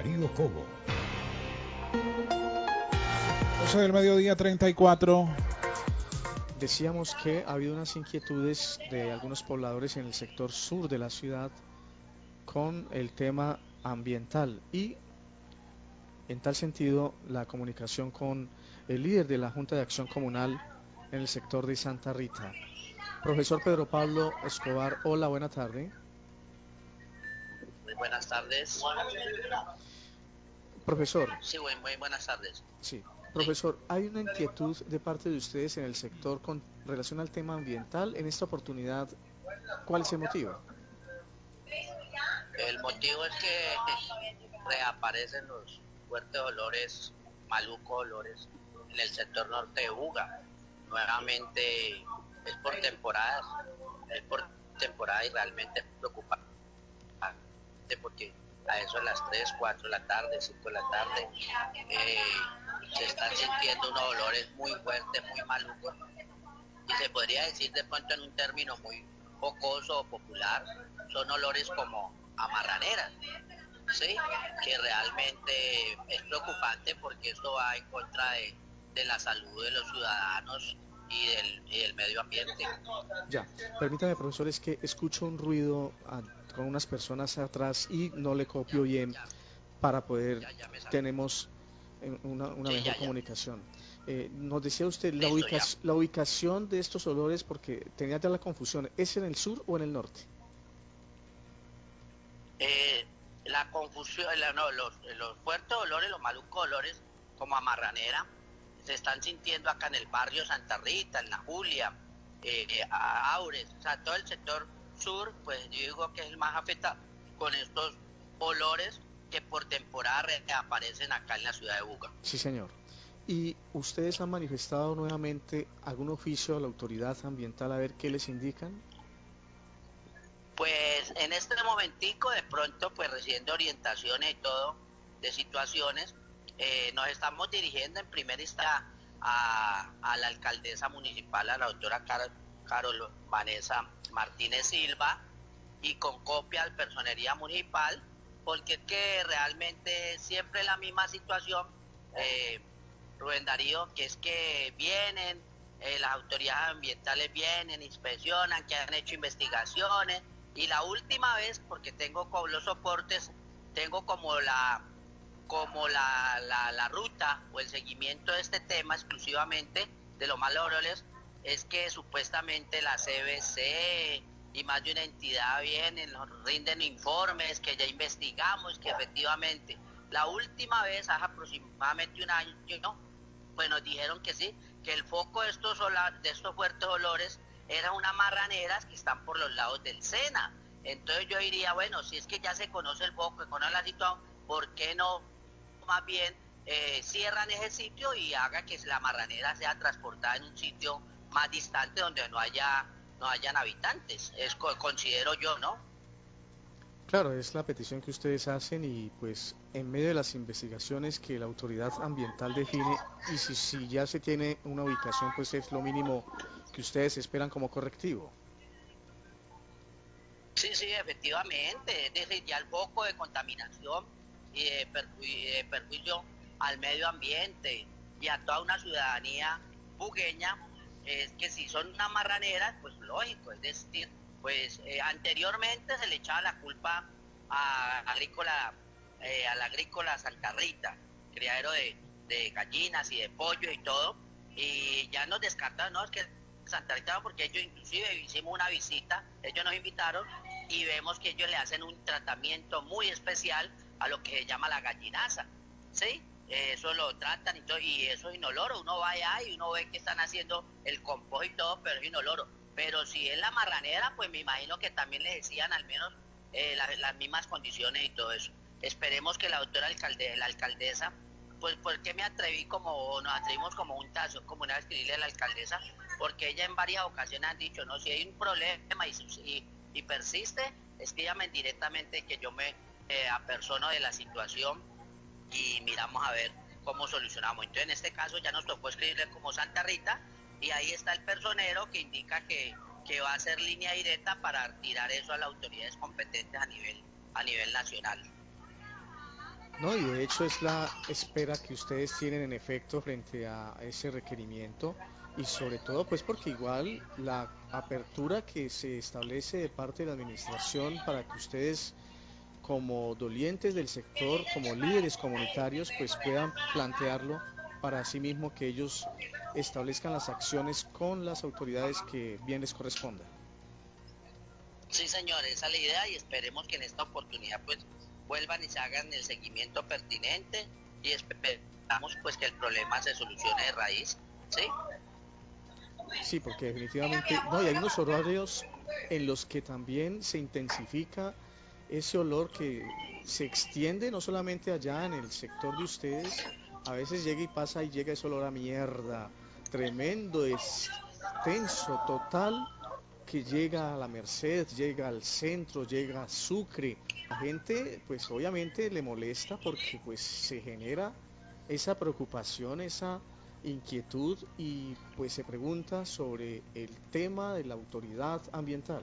Darío Cobo. 12 del mediodía, 34. Decíamos que ha habido unas inquietudes de algunos pobladores en el sector sur de la ciudad con el tema ambiental y en tal sentido la comunicación con el líder de la Junta de Acción Comunal en el sector de Santa Rita. Profesor Pedro Pablo Escobar, hola, buena tarde. Muy buenas tardes. Profesor. Sí, muy buenas tardes. Sí. Profesor, hay una inquietud de parte de ustedes en el sector con relación al tema ambiental. En esta oportunidad, ¿cuál es el motivo? El motivo es que reaparecen los fuertes olores, malucos olores, en el sector norte de Buga. Nuevamente es por temporadas y realmente es preocupante porque a eso de las 3, 4 de la tarde, 5 de la tarde, se están sintiendo unos olores muy fuertes, muy malucos, y se podría decir de pronto en un término muy jocoso o popular, son olores como a marranera, ¿sí? Que realmente es preocupante porque esto va en contra de la salud de los ciudadanos y del medio ambiente. Ya, permítame, profesor, es que escucho un ruido con unas personas atrás y no le copio bien para poder, tenemos una mejor comunicación. Nos decía usted la ubicación de estos olores, porque tenía ya la confusión, ¿es en el sur o en el norte? La confusión, los fuertes olores, los malucos olores como a marranera, se están sintiendo acá en el barrio Santa Rita, en La Julia, a Aures, o sea, todo el sector sur, pues yo digo que es el más afectado con estos olores que por temporada reaparecen acá en la ciudad de Buga. Sí, señor. ¿Y ustedes han manifestado nuevamente algún oficio a la autoridad ambiental a ver qué les indican? Pues en este momentico de pronto, pues recibiendo orientaciones y todo de situaciones, nos estamos dirigiendo en primera instancia a la alcaldesa municipal, a la doctora Carol Vanessa Martínez Silva, y con copia al personería municipal, porque es que realmente siempre la misma situación, Rubén Darío, que es que vienen, las autoridades ambientales vienen, inspeccionan, que han hecho investigaciones, y la última vez, porque tengo con los soportes, tengo como la ruta o el seguimiento de este tema exclusivamente de los maloroles, es que supuestamente la CBC y más de una entidad vienen, nos rinden informes, que ya investigamos, que efectivamente la última vez, hace aproximadamente un año, pues nos dijeron que sí, que el foco de estos fuertes olores eran unas marraneras que están por los lados del Sena. Entonces yo diría, bueno, si es que ya se conoce el foco, se conoce la situación, ¿por qué no más bien cierran ese sitio y haga que la marranera sea transportada en un sitio más distante donde no hayan habitantes? Considero yo, ¿no? Claro, es la petición que ustedes hacen y pues en medio de las investigaciones que la autoridad ambiental define y si ya se tiene una ubicación, pues es lo mínimo que ustedes esperan como correctivo. Sí, efectivamente, es decir, ya el foco de contaminación y de perjuicio al medio ambiente y a toda una ciudadanía bugueña, es que si son unas marraneras, pues lógico, es decir, pues anteriormente se le echaba la culpa a la agrícola Santa Rita, criadero de gallinas y de pollo y todo, y ya nos descartaron, no, es que Santa Rita, porque ellos inclusive hicimos una visita, ellos nos invitaron y vemos que ellos le hacen un tratamiento muy especial a lo que se llama la gallinaza, ¿sí? Eso lo tratan y todo, y eso es inoloro, uno va allá y uno ve que están haciendo el compost y todo, pero es inoloro. Pero si es la marranera, pues me imagino que también les decían al menos las mismas condiciones y todo eso. Esperemos que la doctora la alcaldesa, pues porque nos atrevimos como un tazo, como una vez escribirle a la alcaldesa, porque ella en varias ocasiones han dicho, no, si hay un problema y persiste, escríbame directamente que yo me apersono de la situación y miramos a ver cómo solucionamos. Entonces en este caso ya nos tocó escribirle como Santa Rita y ahí está el personero que indica que va a hacer línea directa para tirar eso a las autoridades competentes a nivel nacional. No, y de hecho es la espera que ustedes tienen en efecto frente a ese requerimiento y sobre todo pues porque igual la apertura que se establece de parte de la administración para que ustedes como dolientes del sector, como líderes comunitarios, pues puedan plantearlo para sí mismo que ellos establezcan las acciones con las autoridades que bien les corresponda. Sí, señor, esa es la idea y esperemos que en esta oportunidad pues vuelvan y se hagan el seguimiento pertinente y esperamos pues que el problema se solucione de raíz, ¿sí? Sí, porque definitivamente, no, y hay unos horarios en los que también se intensifica ese olor que se extiende no solamente allá en el sector de ustedes, a veces llega y pasa y llega ese olor a mierda, tremendo, extenso, total, que llega a la Merced, llega al centro, llega a Sucre. La gente, pues obviamente le molesta porque pues se genera esa preocupación, esa inquietud y pues se pregunta sobre el tema de la autoridad ambiental.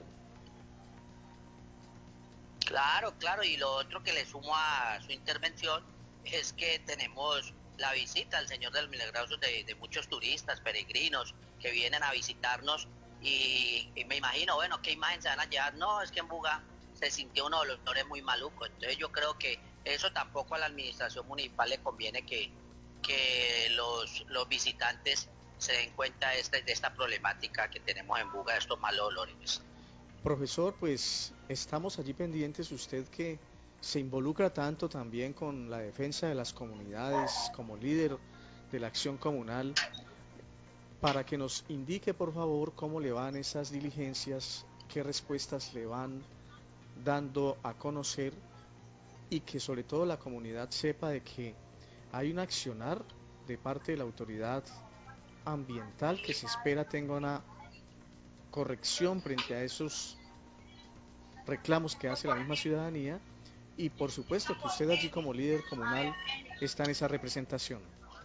Claro, claro, y lo otro que le sumo a su intervención es que tenemos la visita al Señor del Milagroso de muchos turistas, peregrinos que vienen a visitarnos y me imagino, bueno, ¿qué imagen se van a llevar? No, es que en Buga se sintió unos olores muy malucos, entonces yo creo que eso tampoco a la administración municipal le conviene que los visitantes se den cuenta de esta problemática que tenemos en Buga, de estos malos olores. Profesor, pues estamos allí pendientes, usted que se involucra tanto también con la defensa de las comunidades como líder de la acción comunal, para que nos indique por favor cómo le van esas diligencias, qué respuestas le van dando a conocer y que sobre todo la comunidad sepa de que hay un accionar de parte de la autoridad ambiental que se espera tenga una corrección frente a esos reclamos que hace la misma ciudadanía y por supuesto que usted allí como líder comunal está en esa representación.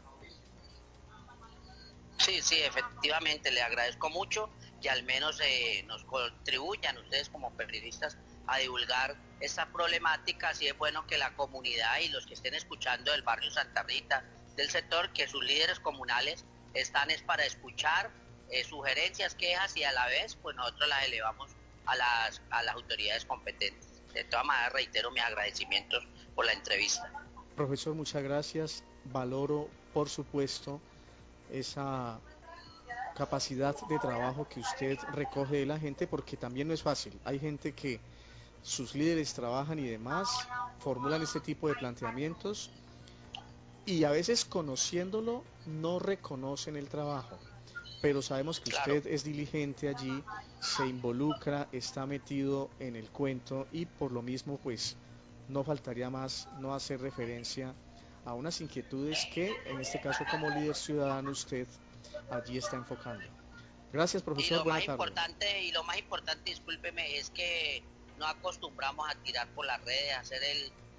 Sí, sí, efectivamente, le agradezco mucho que al menos nos contribuyan ustedes como periodistas a divulgar esta problemática. Así es bueno que la comunidad y los que estén escuchando del barrio Santa Rita, del sector, que sus líderes comunales están es para escuchar sugerencias, quejas y a la vez pues nosotros las elevamos a las autoridades competentes. De todas maneras reitero mis agradecimientos por la entrevista. Profesor, muchas gracias. Valoro, por supuesto, esa capacidad de trabajo que usted recoge de la gente porque también no es fácil. Hay gente que sus líderes trabajan y demás, formulan este tipo de planteamientos y a veces conociéndolo no reconocen el trabajo. Pero sabemos que Claro. usted es diligente allí, se involucra, está metido en el cuento y por lo mismo pues no faltaría más no hacer referencia a unas inquietudes que en este caso como líder ciudadano usted allí está enfocando. Gracias profesor, buena tarde. Y lo más importante, discúlpeme, es que no acostumbramos a tirar por las redes, a hacer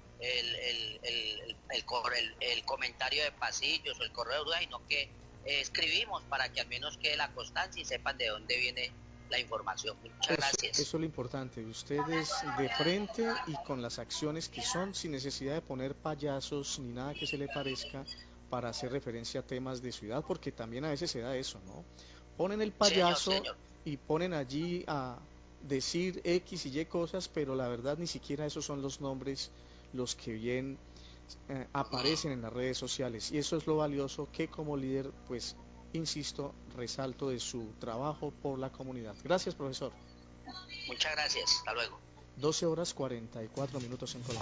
el comentario de pasillos o el correo de dudas, sino que escribimos para que al menos quede la constancia y sepan de dónde viene la información. Muchas Eso gracias. es lo importante, ustedes de frente y con las acciones que son sin necesidad de poner payasos ni nada que se le parezca para hacer referencia a temas de ciudad, porque también a veces se da eso, ¿no? Ponen el Sí, señor, payaso señor. y ponen allí a decir X y Y cosas, pero la verdad ni siquiera esos son los nombres los que bien aparecen en las redes sociales. Y eso es lo valioso que como líder, pues, insisto, resalto de su trabajo por la comunidad. Gracias, profesor. Muchas gracias. Hasta luego. 12 horas 44 minutos en Colombia.